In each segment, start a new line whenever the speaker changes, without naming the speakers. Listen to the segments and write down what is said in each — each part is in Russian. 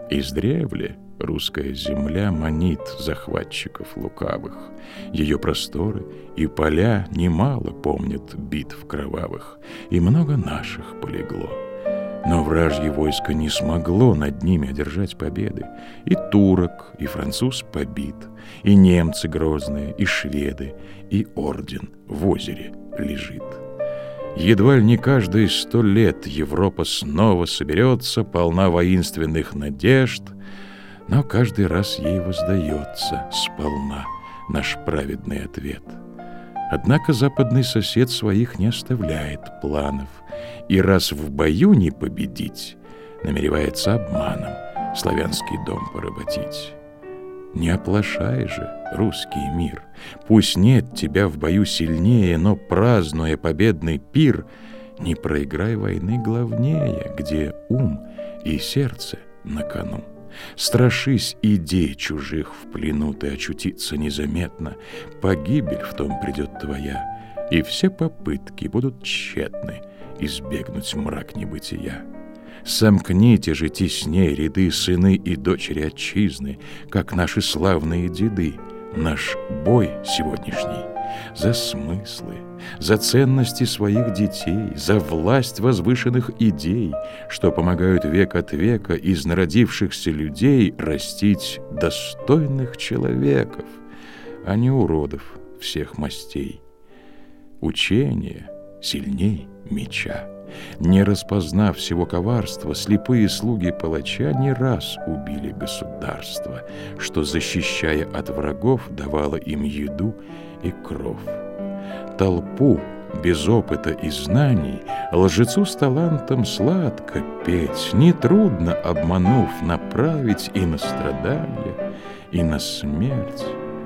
Издревле русская земля манит захватчиков лукавых. Ее просторы и поля немало помнят битв кровавых, и много наших полегло. Но вражье войско не смогло над ними одержать победы. И турок, и француз побит, и немцы грозные, и шведы, и орден в озере лежит. Едва ли не каждые 100 лет Европа снова соберется, полна воинственных надежд, но каждый раз ей воздается сполна наш праведный ответ. Однако западный сосед своих не оставляет планов, и раз в бою не победить, намеревается обманом славянский дом поработить. Не оплошай же, русский мир, пусть нет тебя в бою сильнее, но, празднуя победный пир, не проиграй войны главнее, где ум и сердце на кону. Страшись идей чужих в плену ты очутиться незаметно, погибель в том придет твоя, и все попытки будут тщетны избегнуть мрак небытия. Сомкните же тесней ряды сыны и дочери отчизны, как наши славные деды. Наш бой сегодняшний за смыслы, за ценности своих детей, за власть возвышенных идей, что помогают век от века из народившихся людей растить достойных человеков, а не уродов всех мастей. Учение сильней меча. Не распознав всего коварства, слепые слуги палача не раз убили государство, что, защищая от врагов, давало им еду и кров. Толпу без опыта и знаний лжецу с талантом сладко петь, нетрудно, обманув, направить и на страдания, и на смерть.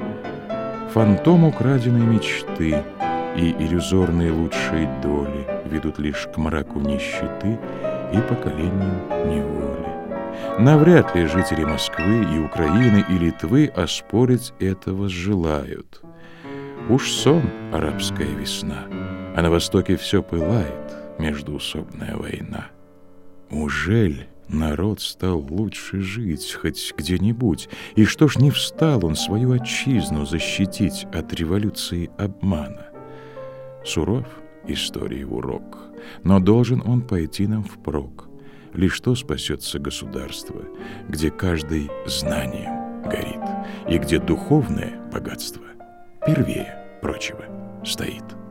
Фантом украденной мечты и иллюзорные лучшие доли ведут лишь к мраку нищеты и поколению неволи. Навряд ли жители Москвы и Украины и Литвы оспорить этого желают. Уж сон арабская весна, а на востоке все пылает междуусобная война. Ужель народ стал лучше жить хоть где-нибудь, и что ж не встал он свою отчизну защитить от революции обмана? Суров истории урок, но должен он пойти нам впрок. Лишь то спасется государство, где каждый знанием горит, и где духовное богатство первее прочего стоит.